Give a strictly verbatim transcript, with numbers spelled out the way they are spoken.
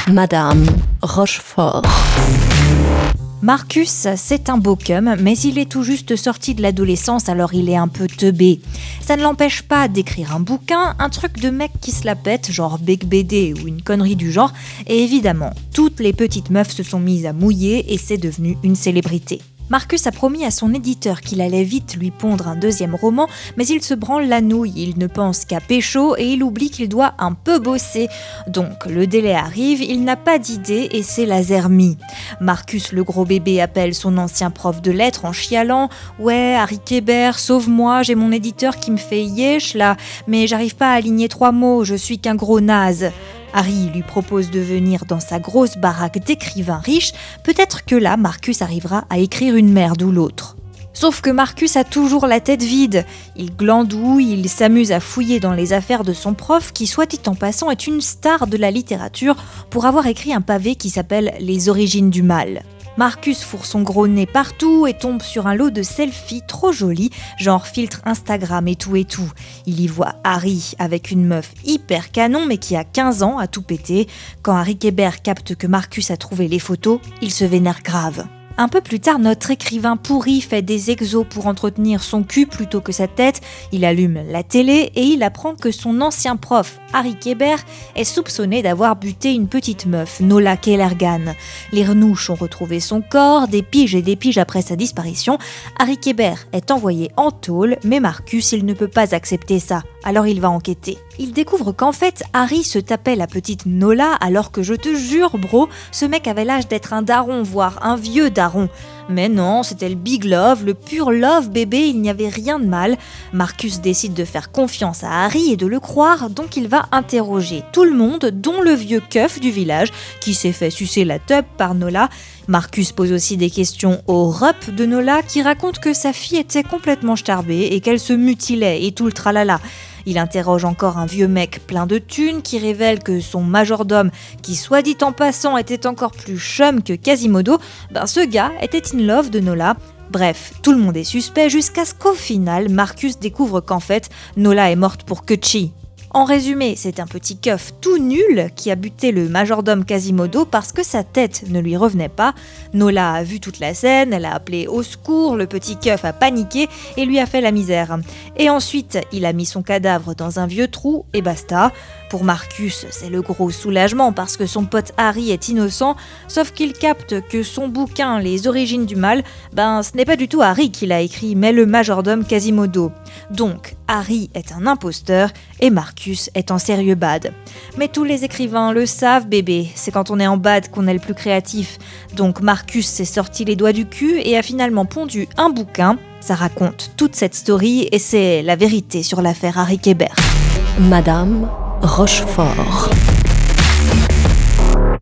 Madame Rochefort. Marcus, c'est un beau cum, mais il est tout juste sorti de l'adolescence, alors il est un peu teubé. Ça ne l'empêche pas d'écrire un bouquin, un truc de mec qui se la pète, genre Bec B D ou une connerie du genre, et évidemment, toutes les petites meufs se sont mises à mouiller et c'est devenu une célébrité. Marcus a promis à son éditeur qu'il allait vite lui pondre un deuxième roman, mais il se branle la nouille, il ne pense qu'à pécho et il oublie qu'il doit un peu bosser. Donc le délai arrive, il n'a pas d'idée et c'est la zermie. Marcus le gros bébé appelle son ancien prof de lettres en chialant « Ouais, Harry Kébert, sauve-moi, j'ai mon éditeur qui me fait yesh là, mais j'arrive pas à aligner trois mots, je suis qu'un gros naze ». Harry lui propose de venir dans sa grosse baraque d'écrivains riches, peut-être que là Marcus arrivera à écrire une merde ou l'autre. Sauf que Marcus a toujours la tête vide, il glandouille, il s'amuse à fouiller dans les affaires de son prof qui, soit dit en passant, est une star de la littérature pour avoir écrit un pavé qui s'appelle « Les origines du mal ». Marcus fourre son gros nez partout et tombe sur un lot de selfies trop jolis, genre filtre Instagram et tout et tout. Il y voit Harry avec une meuf hyper canon mais qui a quinze ans à tout péter. Quand Harry Kébert capte que Marcus a trouvé les photos, il se vénère grave. Un peu plus tard, notre écrivain pourri fait des exos pour entretenir son cul plutôt que sa tête. Il allume la télé et il apprend que son ancien prof, Harry Kébert, est soupçonné d'avoir buté une petite meuf, Nola Kellergan. Les renouches ont retrouvé son corps, des piges et des piges après sa disparition. Harry Kébert est envoyé en tôle, mais Marcus, il ne peut pas accepter ça. Alors il va enquêter. Il découvre qu'en fait, Harry se tapait la petite Nola alors que je te jure bro, ce mec avait l'âge d'être un daron, voire un vieux daron. Mais non, c'était le big love, le pur love bébé, il n'y avait rien de mal. Marcus décide de faire confiance à Harry et de le croire, donc il va interroger tout le monde, dont le vieux keuf du village qui s'est fait sucer la teub par Nola. Marcus pose aussi des questions au rup de Nola qui raconte que sa fille était complètement starbée et qu'elle se mutilait et tout le tralala. Il interroge encore un vieux mec plein de thunes qui révèle que son majordome, qui soit dit en passant était encore plus chum que Quasimodo, ben ce gars était in love de Nola. Bref, tout le monde est suspect jusqu'à ce qu'au final, Marcus découvre qu'en fait, Nola est morte pour Kutchi. En résumé, c'est un petit keuf tout nul qui a buté le majordome Quasimodo parce que sa tête ne lui revenait pas. Nola a vu toute la scène, elle a appelé au secours, le petit keuf a paniqué et lui a fait la misère. Et ensuite, il a mis son cadavre dans un vieux trou et basta. Pour Marcus, c'est le gros soulagement parce que son pote Harry est innocent, sauf qu'il capte que son bouquin « Les origines du mal », ben ce n'est pas du tout Harry qui l'a écrit, mais le majordome Quasimodo. Donc, Harry est un imposteur et Marcus est en sérieux bad. Mais tous les écrivains le savent, bébé, c'est quand on est en bad qu'on est le plus créatif. Donc Marcus s'est sorti les doigts du cul et a finalement pondu un bouquin. Ça raconte toute cette story et c'est la vérité sur l'affaire Harry Kébert. Madame Rochefort.